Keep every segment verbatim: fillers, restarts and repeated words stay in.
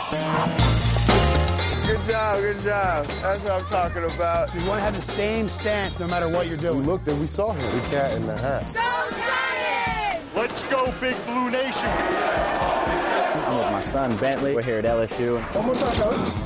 Good job, good job. That's what I'm talking about. So you want to have the same stance no matter what you're doing. We looked and we saw him. We cat in the hat. Go Giants! Let's go, Big Blue Nation. I'm with my son, Bentley. We're here at L S U. One more time, coach.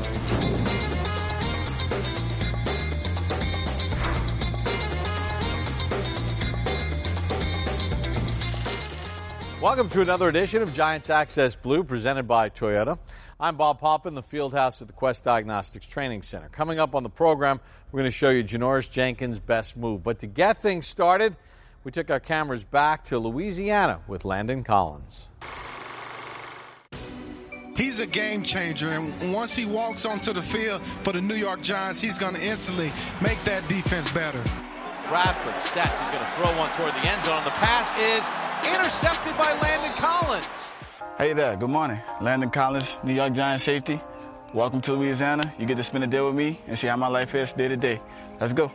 Welcome to another edition of Giants Access Blue, presented by Toyota. I'm Bob Poppin, the field house at the Quest Diagnostics Training Center. Coming up on the program, we're going to show you Janoris Jenkins' best move. But to get things started, we took our cameras back to Louisiana with Landon Collins. He's a game changer, and once he walks onto the field for the New York Giants, he's going to instantly make that defense better. Bradford sets. He's going to throw one toward the end zone. The pass is intercepted by Landon Collins. Hey there, good morning. Landon Collins, New York Giants safety. Welcome to Louisiana. You get to spend a day with me and see how my life is day to day. Let's go.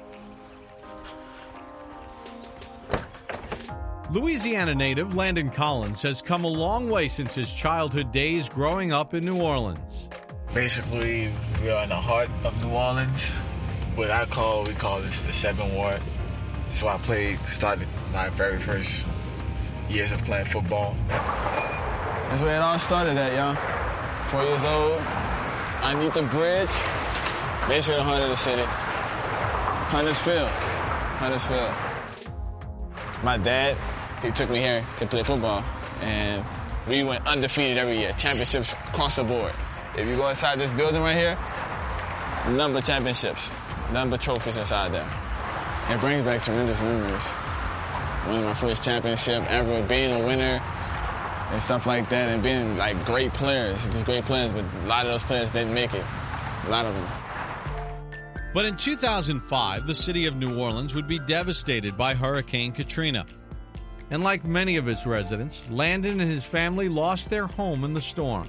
Louisiana native Landon Collins has come a long way since his childhood days growing up in New Orleans. Basically, we are in the heart of New Orleans. What I call, we call this the Seventh Ward. So I played, started my very first years of playing football. That's where it all started at, y'all. Four years old, underneath the bridge, basically the heart of the city. Huntersville, Huntersville. My dad, he took me here to play football, and we went undefeated every year, championships across the board. If you go inside this building right here, number of championships, number of trophies inside there. It brings back tremendous memories. Winning my first championship ever, being a winner, and stuff like that, and being like great players, just great players, but a lot of those players didn't make it, a lot of them. But in two thousand five, the city of New Orleans would be devastated by Hurricane Katrina. And like many of its residents, Landon and his family lost their home in the storm.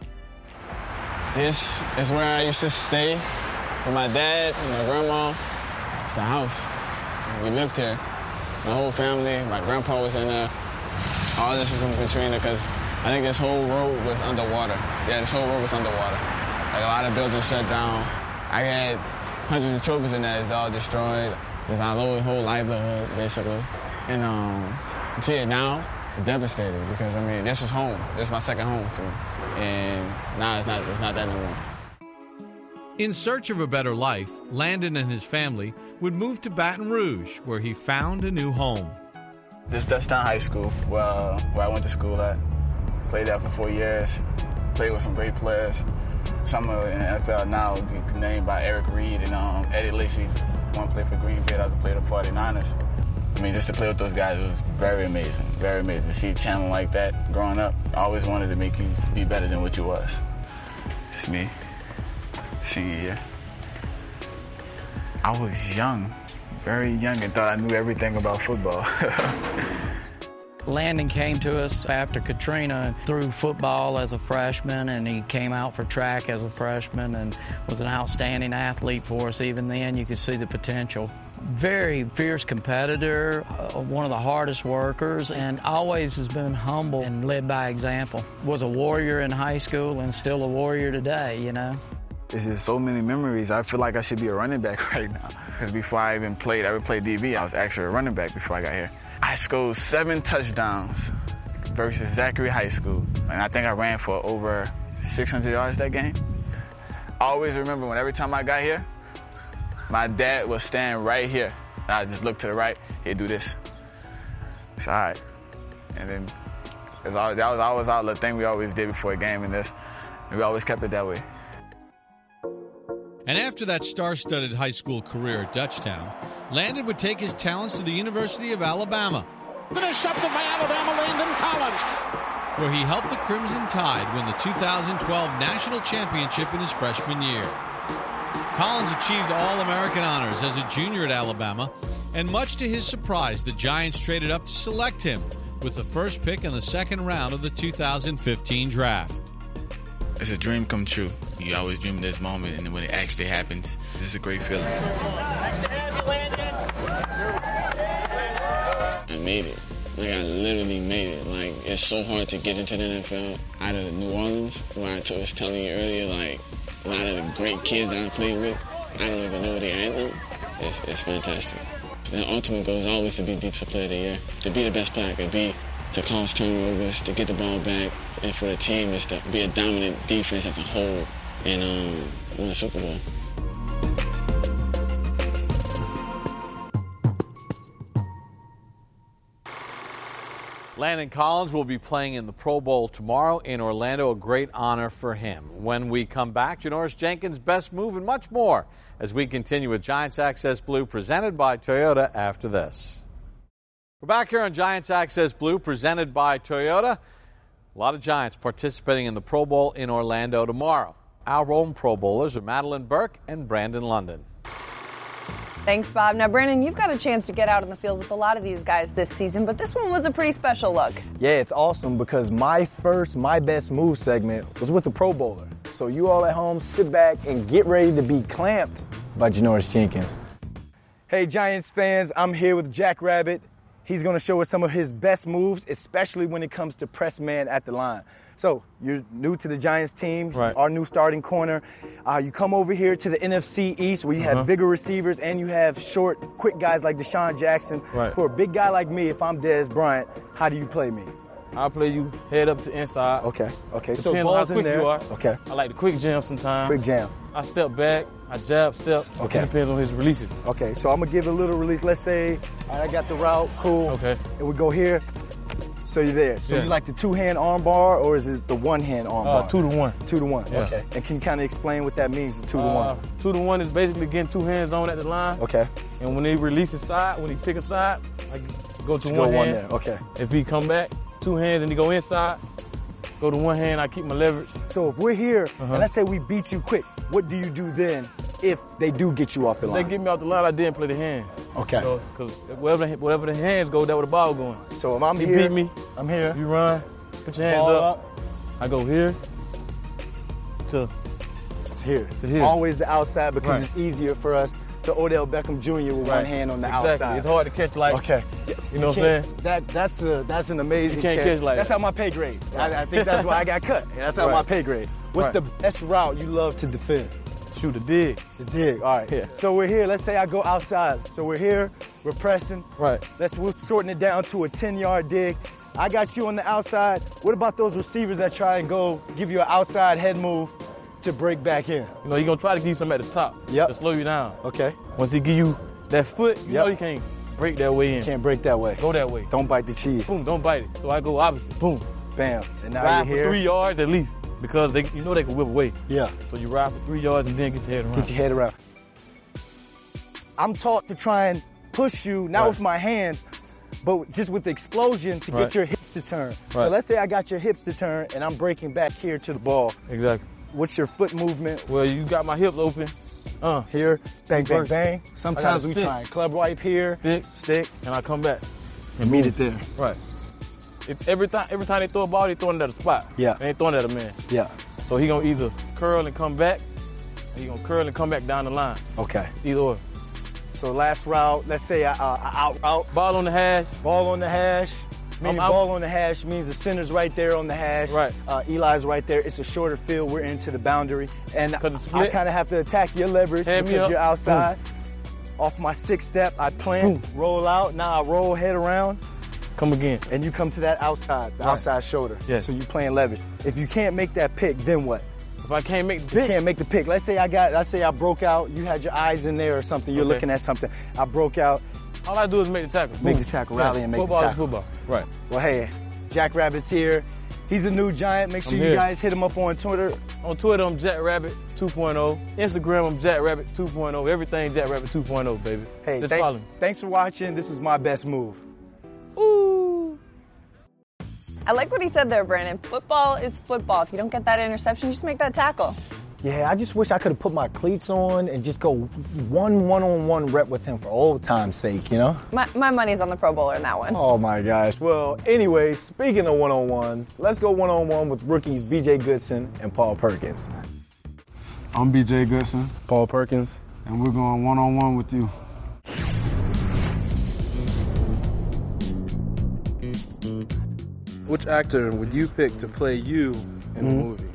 This is where I used to stay with my dad and my grandma. It's the house. We lived here. My whole family, my grandpa was in there. All this was from Katrina because I think this whole road was underwater. Yeah, this whole road was underwater. Like a lot of buildings shut down. I had hundreds of trophies in there. It's all destroyed. It's our whole, whole livelihood, basically. And um, see it now, devastated because, I mean, this is home. This is my second home to me. And now it's not, it's not that anymore. In search of a better life, Landon and his family would move to Baton Rouge, where he found a new home. This is Dutchtown High School, where, where I went to school at. Played there for four years. Played with some great players. Some are in the N F L now, named by Eric Reed and um, Eddie Lacy. One played for Green Bay, the other played for forty-niners. I mean, just to play with those guys was very amazing, very amazing. To see a channel like that growing up, I always wanted to make you be better than what you was. It's me, senior year. I was young, very young, and thought I knew everything about football. Landon came to us after Katrina through football as a freshman, and he came out for track as a freshman and was an outstanding athlete for us. Even then, you could see the potential. Very fierce competitor, uh, one of the hardest workers, and always has been humble and led by example. Was a warrior in high school and still a warrior today, you know. It's just so many memories. I feel like I should be a running back right now. Because before I even played, I ever played D B, I was actually a running back before I got here. I scored seven touchdowns versus Zachary High School. And I think I ran for over six hundred yards that game. I always remember when every time I got here, my dad would stand right here. And I just look to the right, he'd do this. It's all right. And then it's always, that was always our little thing we always did before a game in this. And we always kept it that way. And after that star-studded high school career at Dutchtown, Landon would take his talents to the University of Alabama. Intercepted by Alabama, Landon Collins, where he helped the Crimson Tide win the two thousand twelve national championship in his freshman year. Collins achieved All-American honors as a junior at Alabama, and much to his surprise, the Giants traded up to select him with the first pick in the second round of the two thousand fifteen draft. It's a dream come true. You always dream of this moment, and when it actually happens, it's just a great feeling. Nice to have you, Landon. I made it. like I literally made it. Like, it's so hard to get into the N F L out of New Orleans, where I t- was telling you earlier, like, a lot of the great kids that I played with, I don't even know their anthem. It's, it's fantastic. The ultimate goal is always to be Defensive Player of the Year, to be the best player I could be, to cause turnovers, to get the ball back, and for the team is to be a dominant defense as a whole and um, win a Super Bowl. Landon Collins will be playing in the Pro Bowl tomorrow in Orlando, a great honor for him. When we come back, Janoris Jenkins' best move and much more as we continue with Giants Access Blue presented by Toyota after this. We're back here on Giants Access Blue presented by Toyota. A lot of Giants participating in the Pro Bowl in Orlando tomorrow. Our own Pro Bowlers are Madeline Burke and Brandon London. Thanks, Bob. Now, Brandon, you've got a chance to get out in the field with a lot of these guys this season, but this one was a pretty special look. Yeah, it's awesome because my first My Best Move segment was with a Pro Bowler. So you all at home, sit back and get ready to be clamped by Janoris Jenkins. Hey, Giants fans, I'm here with Jack Rabbit. He's going to show us some of his best moves, especially when it comes to press man at the line. So you're new to the Giants team, right. Our new starting corner. Uh, you come over here to the N F C East where you have uh-huh. bigger receivers and you have short, quick guys like Deshaun Jackson. Right. For a big guy like me, if I'm Dez Bryant, how do you play me? I'll play you head up to inside. Okay, okay. Depends so on balls how quick in there. You are. Okay. I like the quick jam sometimes. Quick jam. I step back, I jab, step. Okay. It depends on his releases. Okay, so I'm going to give it a little release. Let's say I got the route, cool. Okay. And we go here. So you're there. So yeah. You like the two-hand arm bar or is it the one-hand arm uh, bar? Two to one. Two to one, yeah. Okay. And can you kind of explain what that means, the two to uh, one? Two to one is basically getting two hands on at the line. Okay. And when he releases side, when he pick a side, I go to Just one go hand. One there. Okay. If he come back, two hands and he go inside, go to one hand, I keep my leverage. So if we're here, uh-huh. and let's say we beat you quick, what do you do then if they do get you off the if line? They get me off the line, I didn't play the hands. Okay. Because so, wherever, the, wherever the hands go, that's where the ball going. So if I'm you here, beat me, I'm here. You run, put your hands ball up. up. I go here to, to here. To here. Always the outside because right. it's easier for us to Odell Beckham Junior with right. one hand on the exactly. outside. It's hard to catch like. Okay. You know you what I'm saying? That that's a that's an amazing you can't catch. catch like That's that. how my pay grade. I, I think that's why I got cut. That's how right. my pay grade. What's right. the best route you love to defend? Shoot a dig. The dig. All right. Yeah. So we're here. Let's say I go outside. So we're here. We're pressing. Right. Let's we'll shorten it down to a ten-yard dig. I got you on the outside. What about those receivers that try and go give you an outside head move to break back in? You know, he's going to try to give you something at the top yep. to slow you down. Okay. Once he give you that foot, you yep. know you can't break that way in. Can't break that way. Go that way. Don't bite the cheese. Boom, don't bite it. So I go opposite. Boom. Bam. And now ride you're for here. three yards at least because they, you know they can whip away. Yeah. So you ride for three yards and then get your head around. Get your head around. I'm taught to try and push you, not right. with my hands, but just with the explosion to right. get your hips to turn. Right. So let's say I got your hips to turn and I'm breaking back here to the ball. Exactly. What's your foot movement? Well, you got my hips open. Uh, here, bang, bang, first. bang. Sometimes we stick. try and club wipe here. Stick, stick. And I come back. And meet it there. Right. If every time every time they throw a ball, they throwing it at a spot. Yeah. They ain't throwing it at a man. Yeah. So he gonna either curl and come back, or he gonna curl and come back down the line. Okay. Either or. So last route, let's say I, uh, I out route. Ball on the hash. Ball on the hash. Meaning I'm, I'm, ball on the hash means the center's right there on the hash. Right. Uh, Eli's right there. It's a shorter field. We're into the boundary. And I kind of have to attack your leverage Hand because you're outside. Boom. Off my sixth step, I plant, Boom. roll out. Now I roll head around. Come again. And you come to that outside, the right. outside shoulder. Yes. So you playing leverage. If you can't make that pick, then what? If I can't make the pick? You can't make the pick. Let's say I got, let's say I broke out. You had your eyes in there or something. You're okay. looking at something. I broke out. All I do is make the tackle. Make Boom. the tackle, rally, and make football the tackle. Football is football. Right. Well, hey, Jack Rabbit's here. He's a new Giant. Make sure I'm you here. guys hit him up on Twitter. On Twitter, I'm Jack Rabbit two point oh. Instagram, I'm Jack Rabbit two point oh. Everything Jack Rabbit two point oh, baby. Hey, Just thanks, follow me. thanks for watching. This was my best move. Ooh. I like what he said there, Brandon. Football is football. If you don't get that interception, just make that tackle. Yeah, I just wish I could have put my cleats on and just go one one-on-one rep with him for old time's sake, you know? My, my money's on the Pro Bowler in that one. Oh, my gosh. Well, anyway, speaking of one-on-ones, let's go one-on-one with rookies B J Goodson and Paul Perkins. I'm B J Goodson. Paul Perkins. And we're going one-on-one with you. Which actor would you pick to play you in the movie?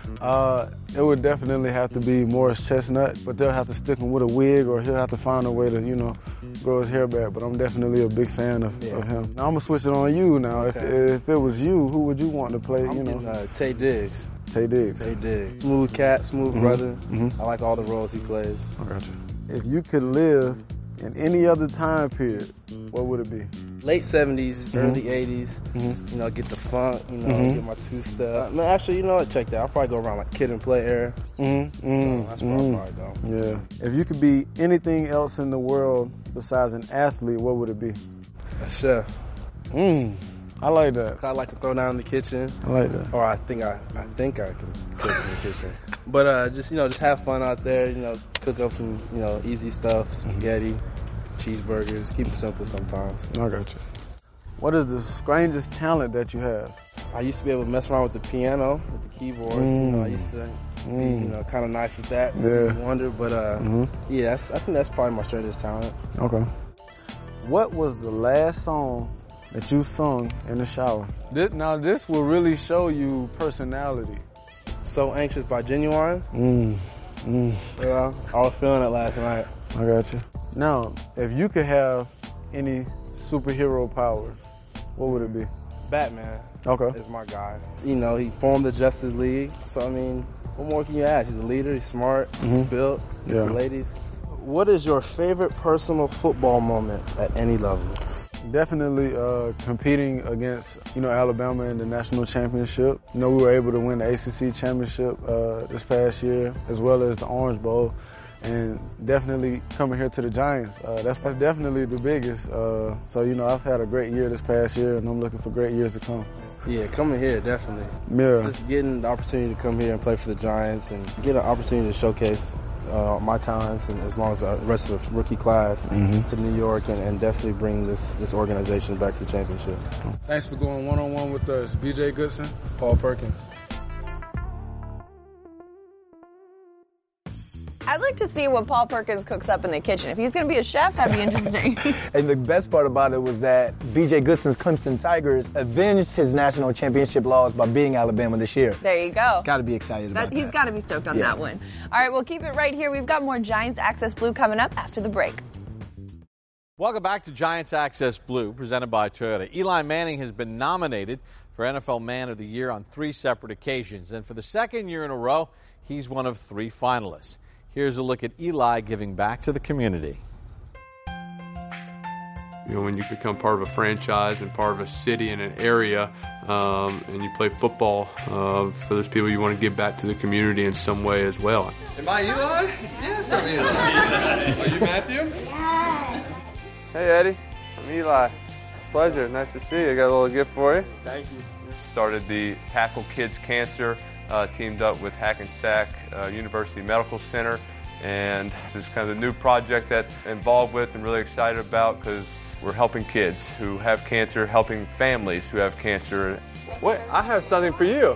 Uh, it would definitely have to be Morris Chestnut, but they'll have to stick him with a wig, or he'll have to find a way to, you know, grow his hair back. But I'm definitely a big fan of, yeah. of him. Now I'm gonna switch it on you. Now, okay. if if it was you, who would you want to play? I'm you know, getting, uh, Taye Diggs. Taye Diggs. Taye Diggs. Smooth cat, smooth mm-hmm. brother. Mm-hmm. I like all the roles he plays. I got you. If you could live in any other time period, what would it be? Late seventies, mm-hmm. early eighties, mm-hmm. you know, get the funk, you know, mm-hmm. get my two-step. No, actually, you know what, check that. I'll probably go around like Kid and Play era. Mm-hmm. So that's where mm-hmm. I'll probably go. Yeah. If you could be anything else in the world besides an athlete, what would it be? A chef. Mm. I like that. I like to throw down in the kitchen. I like that. Or I think I, I think I can cook in the kitchen. But uh, just, you know, just have fun out there, you know, cook up some, you know, easy stuff, spaghetti, mm-hmm. cheeseburgers, keep it simple sometimes. I got you. What is the strangest talent that you have? I used to be able to mess around with the piano, with the keyboards. Mm. You know, I used to mm. be, you know, kind of nice with that. Yeah. Wonder, but uh, mm-hmm. yeah, that's, I think that's probably my strangest talent. Okay. What was the last song that you sung in the shower? This, now this will really show you personality. So Anxious by Genuine. Mm. Mm. Yeah, I was feeling it last night. I got you. Now, if you could have any superhero powers, what would it be? Batman. Okay. Is my guy. You know, he formed the Justice League. So, I mean, what more can you ask? He's a leader, he's smart, mm-hmm. he's built, he's yeah. the ladies. What is your favorite personal football moment at any level? Definitely uh, competing against, you know, Alabama in the national championship. You know, we were able to win the A C C championship uh, this past year, as well as the Orange Bowl. And definitely coming here to the Giants, uh, that's, that's definitely the biggest. Uh, so, you know, I've had a great year this past year, and I'm looking for great years to come. Yeah, coming here, definitely. Yeah. Just getting the opportunity to come here and play for the Giants and get an opportunity to showcase uh, my talents, and as long as the rest of the rookie class mm-hmm. to New York, and, and definitely bring this, this organization back to the championship. Thanks for going one-on-one with us. B J Goodson, Paul Perkins. I'd like to see what Paul Perkins cooks up in the kitchen. If he's going to be a chef, that'd be interesting. And the best part about it was that B J Goodson's Clemson Tigers avenged his national championship loss by beating Alabama this year. There you go. He's got to be excited that, about that. He's got to be stoked on yeah. that one. All right, we'll keep it right here. We've got more Giants Access Blue coming up after the break. Welcome back to Giants Access Blue, presented by Toyota. Eli Manning has been nominated for N F L Man of the Year on three separate occasions, and for the second year in a row, he's one of three finalists. Here's a look at Eli giving back to the community. You know, when you become part of a franchise and part of a city and an area, um, and you play football, uh, for those people, you want to give back to the community in some way as well. Am I Eli? Yes, I'm Eli. Are you Matthew? Yeah. Hey, Eddie. I'm Eli. Pleasure. Nice to see you. I got a little gift for you. Thank you. Started the Tackle Kids Cancer. Uh, teamed up with Hackensack uh, University Medical Center, and this is kind of the new project that I'm involved with and really excited about, because we're helping kids who have cancer, helping families who have cancer. Wait, I have something for you.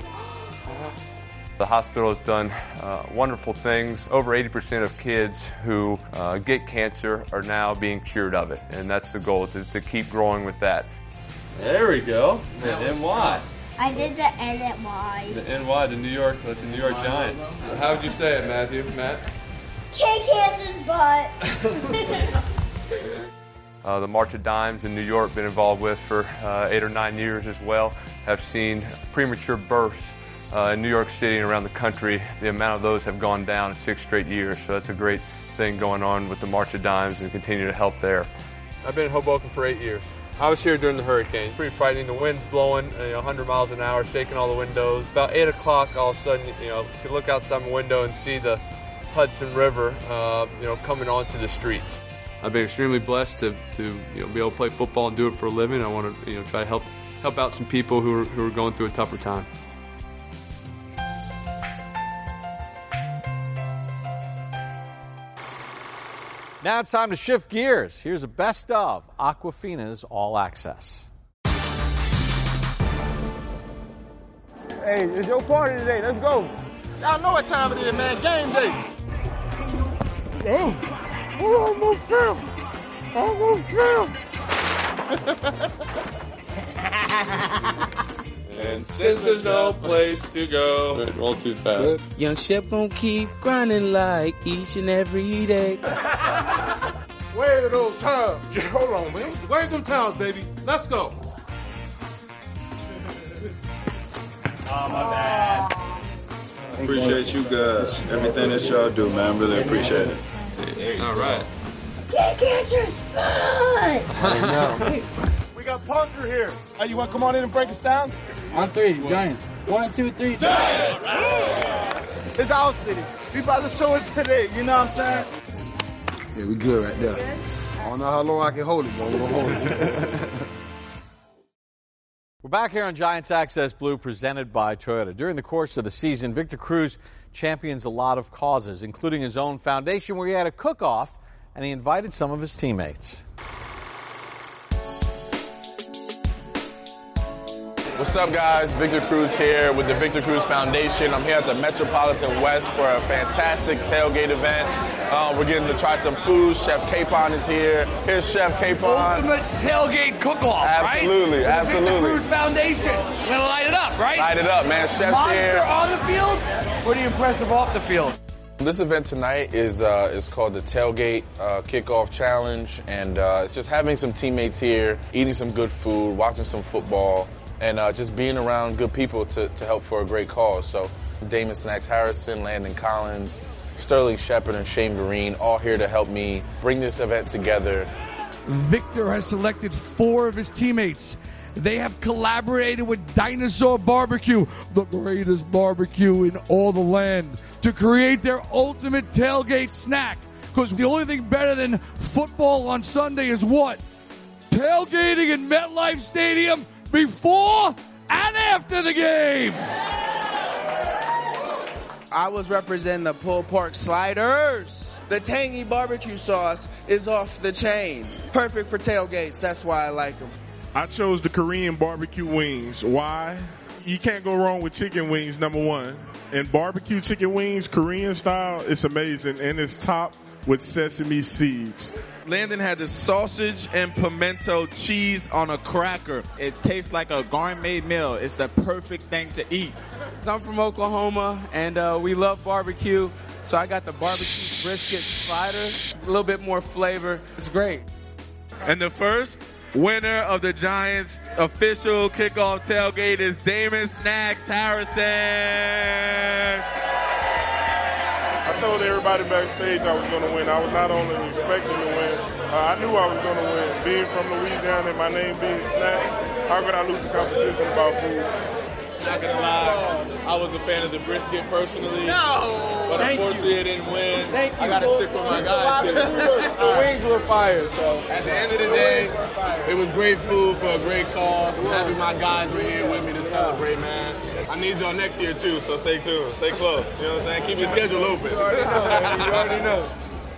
The hospital has done uh, wonderful things. Over eighty percent of kids who uh, get cancer are now being cured of it, and that's the goal, to, to keep growing with that. There we go. The N Y. I did the N at Y. The N Y, the New York, the New York Giants. How would you say it, Matthew? Matt? Kick cancer's butt. uh, the March of Dimes in New York, been involved with for uh, eight or nine years as well. Have seen premature births uh, in New York City and around the country. The amount of those have gone down in six straight years. So that's a great thing going on with the March of Dimes, and continue to help there. I've been in Hoboken for eight years. I was here during the hurricane. Pretty frightening. The wind's blowing, you know, one hundred miles an hour, shaking all the windows. About eight o'clock, all of a sudden, you know, you can look outside my window and see the Hudson River, uh, you know, coming onto the streets. I've been extremely blessed to, to you know, be able to play football and do it for a living. I want to, you know, try to help help out some people who are, who are going through a tougher time. Now it's time to shift gears. Here's a best of Aquafina's All Access. Hey, it's your party today. Let's go. Y'all know what time it is, man. Game day. Oh, we almost fell. Almost fell. And since there's no place to go, right, roll too fast. Young Shep gon' keep grinding like each and every day. Where are those times? Hold on, man. Where's them times, baby? Let's go. Oh, my bad. Appreciate you guys. Everything that y'all do, man. Really appreciate it. All right. Kick Cancer's fun! I know. We got Parker here. Hey, you want to come on in and break us down? On three, Giants. One, two, three, Giants! It's our city. We about to show it today. You know what I'm saying? Yeah, we good right there. I don't know how long I can hold it, but we're going to hold it. We're back here on Giants Access Blue, presented by Toyota. During the course of the season, Victor Cruz champions a lot of causes, including his own foundation, where he had a cook-off, and he invited some of his teammates. What's up, guys? Victor Cruz here with the Victor Cruz Foundation. I'm here at the Metropolitan West for a fantastic tailgate event. Uh, we're getting to try some food. Chef Capon is here. Here's Chef Capon. Ultimate tailgate cook-off, right? Absolutely, With absolutely. The Victor Cruz Foundation. We're gonna light it up, right? Light it up, man. Chef's Monster here. on the field. Pretty impressive off the field. This event tonight is uh, is called the Tailgate uh, Kickoff Challenge, and uh, it's just having some teammates here, eating some good food, watching some football, and uh, just being around good people to, to help for a great cause. So Damon Snacks Harrison, Landon Collins, Sterling Shepard, and Shane Vereen, all here to help me bring this event together. Victor has selected four of his teammates. They have collaborated with Dinosaur Barbecue, the greatest barbecue in all the land, to create their ultimate tailgate snack. Because the only thing better than football on Sunday is what? Tailgating in MetLife Stadium before and after the game. I was representing the Pulled Pork Sliders. The tangy barbecue sauce is off the chain. Perfect for tailgates. That's why I like them. I chose the Korean barbecue wings. Why? You can't go wrong with chicken wings, number one. And barbecue chicken wings, Korean style, it's amazing. And it's topped with sesame seeds. Landon had the sausage and pimento cheese on a cracker. It tastes like a gourmet meal. It's the perfect thing to eat. I'm from Oklahoma, and uh, we love barbecue. So I got the barbecue brisket slider. A little bit more flavor. It's great. And the first winner of the Giants official kickoff tailgate is Damon Snacks Harrison. I told everybody backstage I was going to win. I was not only expecting to win, uh, I knew I was going to win. Being from Louisiana and my name being Snacks, how could I lose a competition about food? Not gonna lie, I was a fan of the brisket personally. No! But Thank unfortunately you. it didn't win. Thank you. I gotta stick with my guys here. The wings were fire, so. At the end of the day, it was great food for a great cause. I'm happy my guys were here with me to celebrate, man. I need y'all next year too, so stay tuned, stay close. You know what I'm saying? Keep your schedule open. You already know, man. You already know.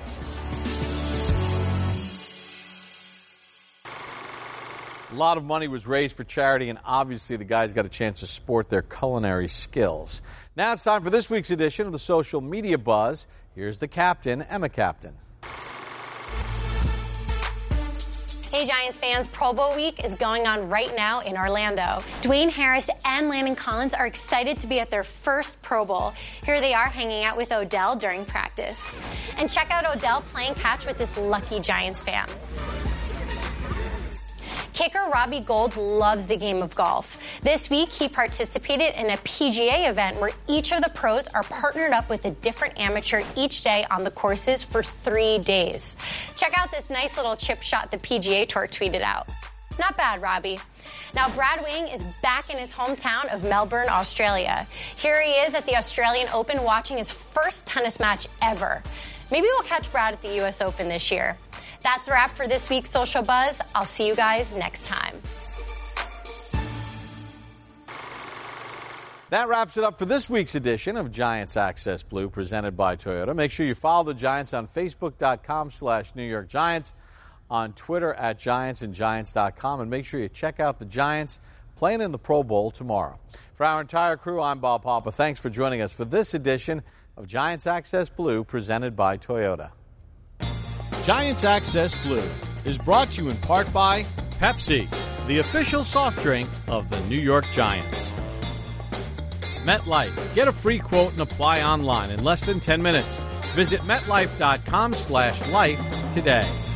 A lot of money was raised for charity, and obviously the guys got a chance to sport their culinary skills. Now it's time for this week's edition of the Social Media Buzz. Here's the captain, Emma Captain. Hey Giants fans, Pro Bowl week is going on right now in Orlando. Dwayne Harris and Landon Collins are excited to be at their first Pro Bowl. Here they are hanging out with Odell during practice. And check out Odell playing catch with this lucky Giants fan. Kicker Robbie Gould loves the game of golf. This week, he participated in a P G A event where each of the pros are partnered up with a different amateur each day on the courses for three days. Check out this nice little chip shot the P G A Tour tweeted out. Not bad, Robbie. Now, Brad Wing is back in his hometown of Melbourne, Australia. Here he is at the Australian Open watching his first tennis match ever. Maybe we'll catch Brad at the U S Open this year. That's a wrap for this week's Social Buzz. I'll see you guys next time. That wraps it up for this week's edition of Giants Access Blue, presented by Toyota. Make sure you follow the Giants on Facebook.com slash New York Giants, on Twitter at Giants and Giants dot com, and make sure you check out the Giants playing in the Pro Bowl tomorrow. For our entire crew, I'm Bob Papa. Thanks for joining us for this edition of Giants Access Blue, presented by Toyota. Giants Access Blue is brought to you in part by Pepsi, the official soft drink of the New York Giants. MetLife. Get a free quote and apply online in less than ten minutes. Visit metlife.com slash life today.